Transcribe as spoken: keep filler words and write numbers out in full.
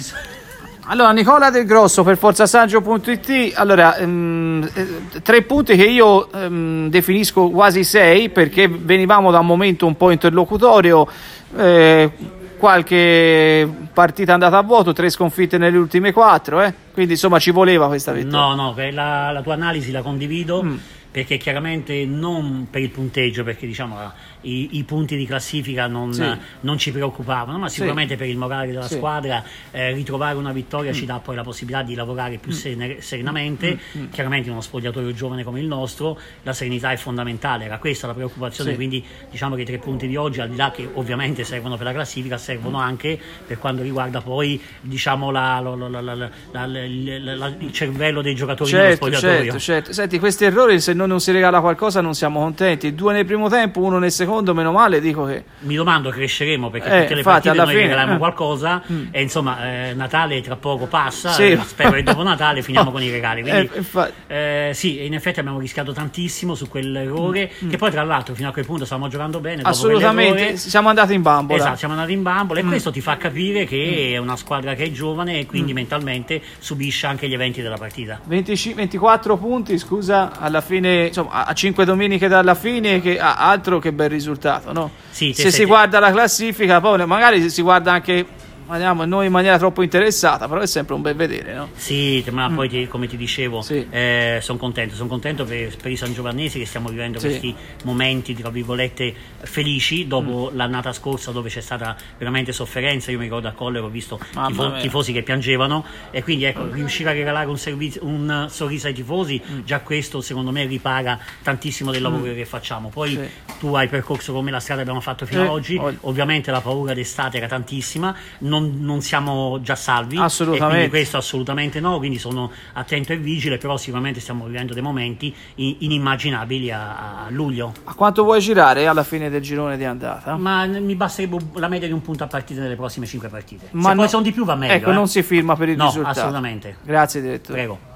Allora, Nicola Del Grosso per forzasaggio punto it. Allora, ehm, tre punti che io ehm, definisco quasi sei, perché venivamo da un momento un po' interlocutorio, eh, qualche partita andata a vuoto, tre sconfitte nelle ultime quattro, eh? Quindi insomma ci voleva questa vittoria. No, no, la, la tua analisi la condivido. Mm. Perché chiaramente non per il punteggio, perché diciamo i, i punti di classifica non, sì. non ci preoccupavano, ma sicuramente sì. per il morale della sì. squadra eh, ritrovare una vittoria mm. ci dà poi la possibilità di lavorare più mm. serenamente. Mm. Chiaramente in uno spogliatoio giovane come il nostro la serenità è fondamentale, era questa la preoccupazione, sì. quindi diciamo che i tre punti di oggi, al di là che ovviamente servono per la classifica, servono anche per quanto riguarda poi diciamo la, la, la, la, la, la, la, la, il cervello dei giocatori certo, nello spogliatoio. Certo, certo. Senti, questi errori, se non si regala qualcosa non siamo contenti. Due nel primo tempo, uno nel secondo, meno male, dico che mi domando cresceremo, perché eh, tutte le infatti, partite noi fine, regaliamo eh. qualcosa mm. e insomma eh, Natale tra poco passa, sì. eh, spero che dopo Natale finiamo oh. con i regali, quindi eh, eh, sì, in effetti abbiamo rischiato tantissimo su quell'errore mm. che poi tra l'altro fino a quel punto stavamo giocando bene, assolutamente, siamo andati in bambola, esatto, siamo andati in bambola mm. e questo ti fa capire che mm. è una squadra che è giovane e quindi mm. mentalmente subisce anche gli eventi della partita. venticinque, ventiquattro punti, scusa, alla fine, insomma, a cinque domeniche dalla fine, che ah, altro che bel risultato, no? Sì, se si te... guarda la classifica, poi magari si guarda anche noi in maniera troppo interessata, però è sempre un bel vedere, no? Sì, ma mm. poi ti, come ti dicevo sì. eh, sono contento, sono contento per, per i sangiovannesi che stiamo vivendo sì. questi momenti tra virgolette felici dopo mm. l'annata scorsa dove c'è stata veramente sofferenza. Io mi ricordo a Collero ho visto tifo, tifosi che piangevano e quindi ecco, riuscire a regalare un, servizio, un sorriso ai tifosi, mm. già questo secondo me ripaga tantissimo del lavoro mm. che facciamo. Poi sì. tu hai percorso come la strada che abbiamo fatto fino eh, ad oggi, oggi. Ovviamente la paura d'estate era tantissima, non non siamo già salvi, assolutamente. E quindi questo assolutamente no, quindi sono attento e vigile, però sicuramente stiamo vivendo dei momenti inimmaginabili a, a luglio. A quanto vuoi girare alla fine del girone di andata? Ma mi basterebbe la media di un punto a partita nelle prossime cinque partite. Ma se no, poi sono di più va meglio. Ecco, eh? non si firma per il no, risultato. assolutamente. Grazie direttore. Prego.